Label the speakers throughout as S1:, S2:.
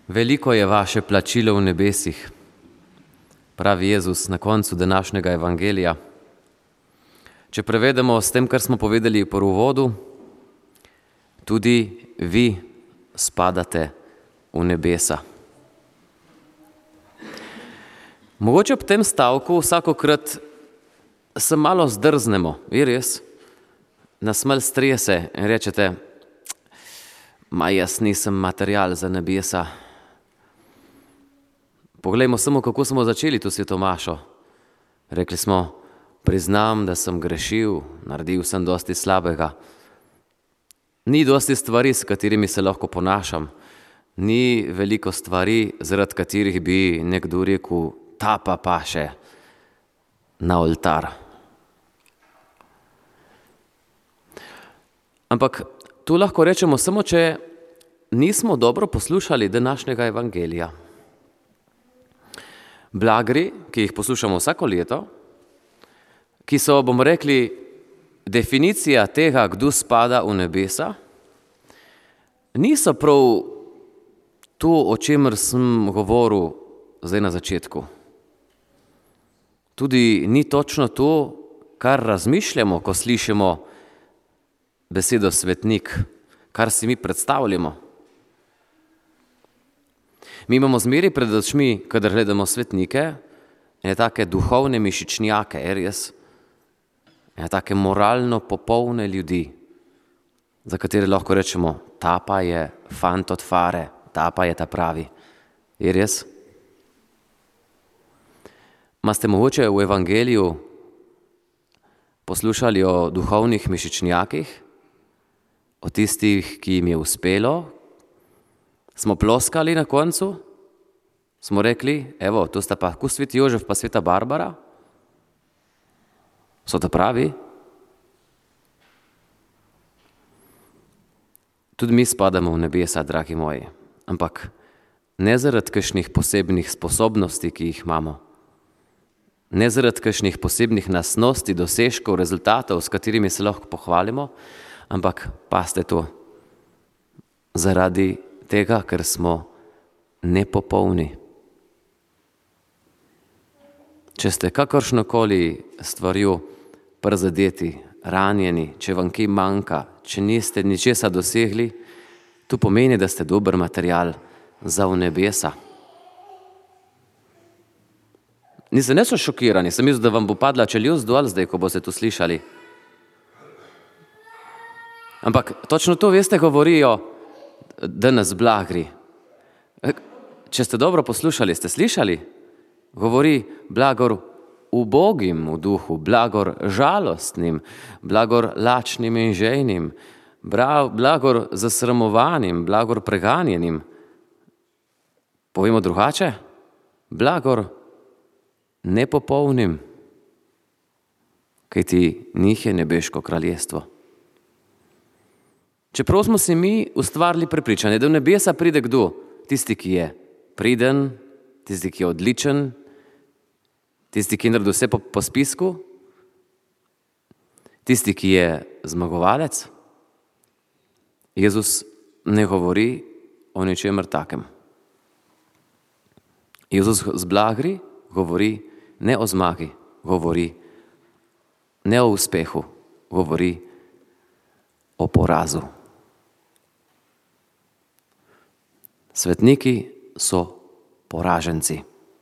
S1: Veliko je vaše plačilo v nebesih, pravi Jezus na koncu današnjega evangelija. Če prevedemo s tem, kar smo povedali v uvodu, tudi vi spadate v nebesa. Mogoče ob tem stavku vsakokrat se malo zdrznemo, je res, nas malo strese in rečete, jaz nisem material za nebesa. Poglejmo samo, kako smo začeli to sveto mašo. Rekli smo, priznam, da sem grešil, naredil sem dosti slabega. Ni dosti stvari, s katerimi se lahko ponašam. Ni veliko stvari, zaradi katerih bi nekdo rekel, ta pa paše na oltar. Ampak tu lahko rečemo samo, če nismo dobro poslušali današnjega evangelija. Blagri, ki jih poslušamo vsako leto, ki so, bomo rekli, definicija tega, kdo spada v nebesa, niso prav to, o čemer sem govoril zdaj na začetku. Tudi ni točno to, kar razmišljamo, ko slišimo besedo svetnik, kar si mi predstavljamo. Mi imamo zmeri pred očmi, kadar gledamo svetnike, take duhovne mišičnjake, res, take moralno popolne ljudi, za katere lahko rečemo, ta pa je fant od fare, ta pa je ta pravi. Je res? Ste mogoče v evangeliju poslušali o duhovnih mišičnjakih, o tistih, ki jim je uspelo? Smo ploskali na koncu? Smo rekli, evo, to sta pa sveti Jožef pa sveta Barbara? So to pravi? Tudi mi spadamo v nebesa, dragi moji, ampak ne zaradi kakšnih posebnih sposobnosti, ki jih imamo, ne zaradi kakšnih posebnih lasnosti, dosežkov, rezultatov, s katerimi se lahko pohvalimo, ampak paste to, zaradi tega, ker smo nepopolni. Če ste kakršnokoli stvarjo prizadeti, ranjeni, če vam kaj manjka, če niste ničesa dosegli, to pomeni, da ste dober material za v nebesa. Ne so šokirani, sem mislil, da vam bo padla čeljust dol zdaj, ko boste to slišali. Ampak točno to, veste, govorijo danes blagri. Če ste dobro poslušali, ste slišali? Govori blagor ubogim v duhu, blagor žalostnim, blagor lačnim in žejnim, blagor zasramovanim, blagor preganjenim. Povemo drugače? Blagor nepopolnim, kajti njih je nebeško kraljestvo. Čeprav smo si mi ustvarili prepričanje, da v nebesa pride kdo? Tisti, ki je priden, tisti, ki je odličen, tisti, ki je naredil vse po spisku, tisti, ki je zmagovalec. Jezus ne govori o ničemer takem. Jezus z blagri govori ne o zmagi, govori ne o uspehu, govori o porazu. Svetniki so poraženci.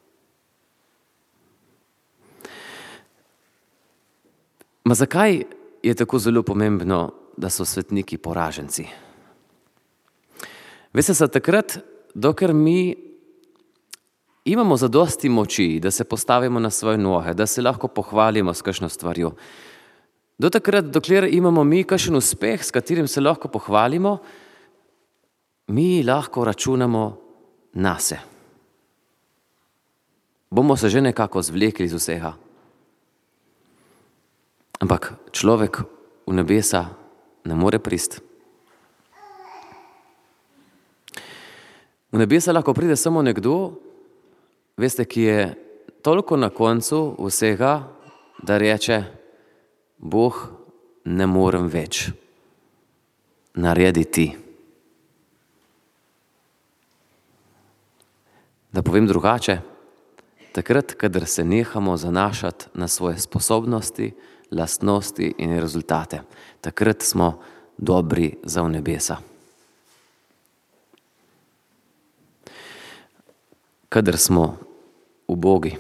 S1: Zakaj je tako zelo pomembno, da so svetniki poraženci? Veste, se takrat, dokler mi imamo zadosti moči, da se postavimo na svoje noge, da se lahko pohvalimo s kakšno stvarjo, do takrat, dokler imamo mi kakšen uspeh, s katerim se lahko pohvalimo, mi lahko računamo nase. Bomo se že nekako zvlekli iz vsega. Ampak človek v nebesa ne more priti. V nebesa lahko pride samo nekdo, veste, ki je toliko na koncu vsega, da reče, Bog, ne morem več. Naredi ti. Da povem drugače, takrat, kadar se nehamo zanašati na svoje sposobnosti, lastnosti in rezultate, takrat smo dobri za v nebesa. Kadar smo ubogi.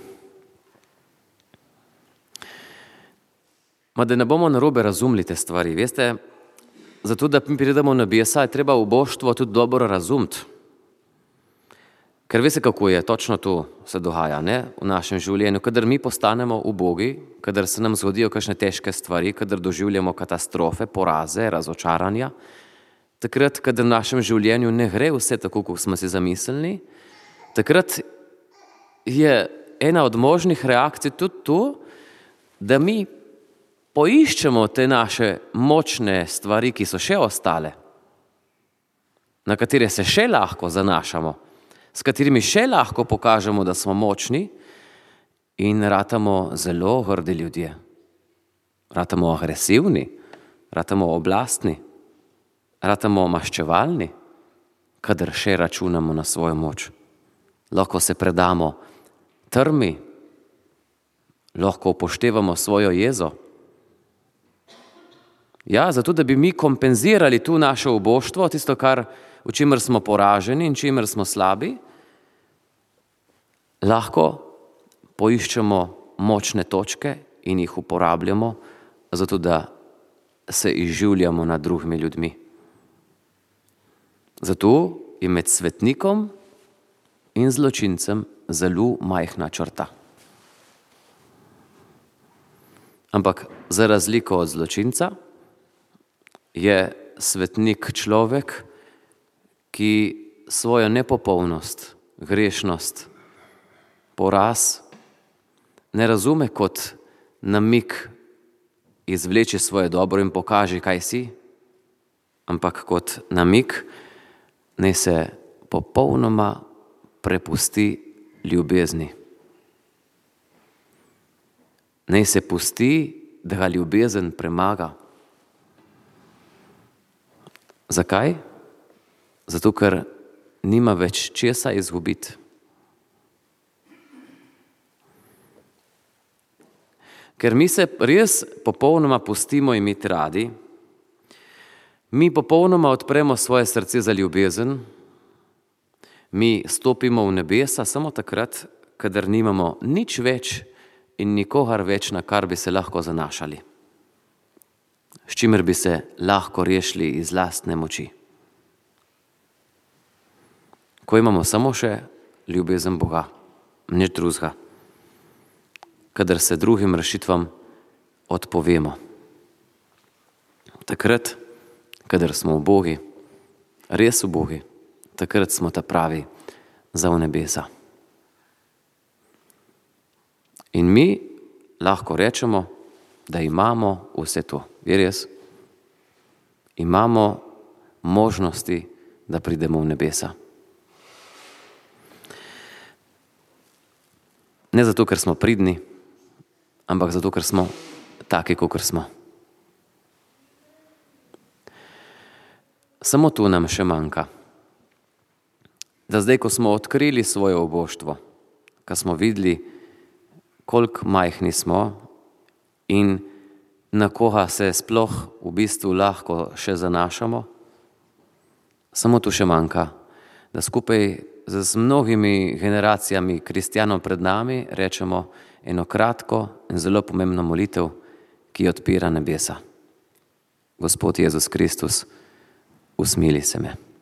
S1: Ma da ne bomo narobe razumeli te stvari, veste, zato da mi pridemo v nebesa, je treba uboštvo tudi dobro razumeti. Ker veste, kako je, točno to se dogaja, ne, v našem življenju. Kadar mi postanemo ubogi, kadar se nam zgodijo kakšne težke stvari, kadar doživljamo katastrofe, poraze, razočaranja, takrat, kadar v našem življenju ne gre vse tako, kot smo si zamislili, takrat je ena od možnih reakcij tudi to, da mi poiščemo te naše močne stvari, ki so še ostale, na katere se še lahko zanašamo, s katerimi še lahko pokažemo, da smo močni in ratamo zelo grdi ljudje. Ratamo agresivni, ratamo oblastni, ratamo maščevalni, kadar še računamo na svojo moč. Lahko se predamo trmi, lahko upoštevamo svojo jezo. Ja, zato da bi mi kompenzirali tu naše uboštvo, tisto, v čimer smo poraženi in čimer smo slabi, lahko poiščemo močne točke in jih uporabljamo, zato da se izživljamo nad drugimi ljudmi. Zato je med svetnikom in zločincem zelo majhna črta. Ampak za razliko od zločinca je svetnik človek, ki svojo nepopolnost, grešnost, poraz ne razume kot namig izvleči svoje dobro in pokaži, kaj si, ampak kot namig naj se popolnoma prepusti ljubezni. Naj se pusti, da ga ljubezen premaga. Zakaj? Zato, ker nima več česa izgubiti. Ker mi se res popolnoma pustimo imeti radi, mi popolnoma odpremo svoje srce za ljubezen, mi stopimo v nebesa samo takrat, kadar nimamo nič več in nikogar več, na kar bi se lahko zanašali, s čimer bi se lahko rešili iz lastne moči. Ko imamo samo še ljubezen Boga, nič drugega, kadar se drugim rešitvam odpovemo. Takrat, kadar smo ubogi, res ubogi, takrat smo ta pravi za v nebesa. In mi lahko rečemo, da imamo vse to. Je res? Imamo možnosti, da pridemo v nebesa. Ne zato, ker smo pridni, ampak zato, ker smo taki, kakor smo. Samo tu nam še manjka. Da zdaj, ko smo odkrili svoje uboštvo, ko smo videli, koliko majhni smo in na koga se sploh v bistvu lahko še zanašamo, samo tu še manjka, da skupaj z mnogimi generacijami kristjanov pred nami rečemo eno kratko in zelo pomembno molitev, ki odpira nebesa. Gospod Jezus Kristus, usmili se me.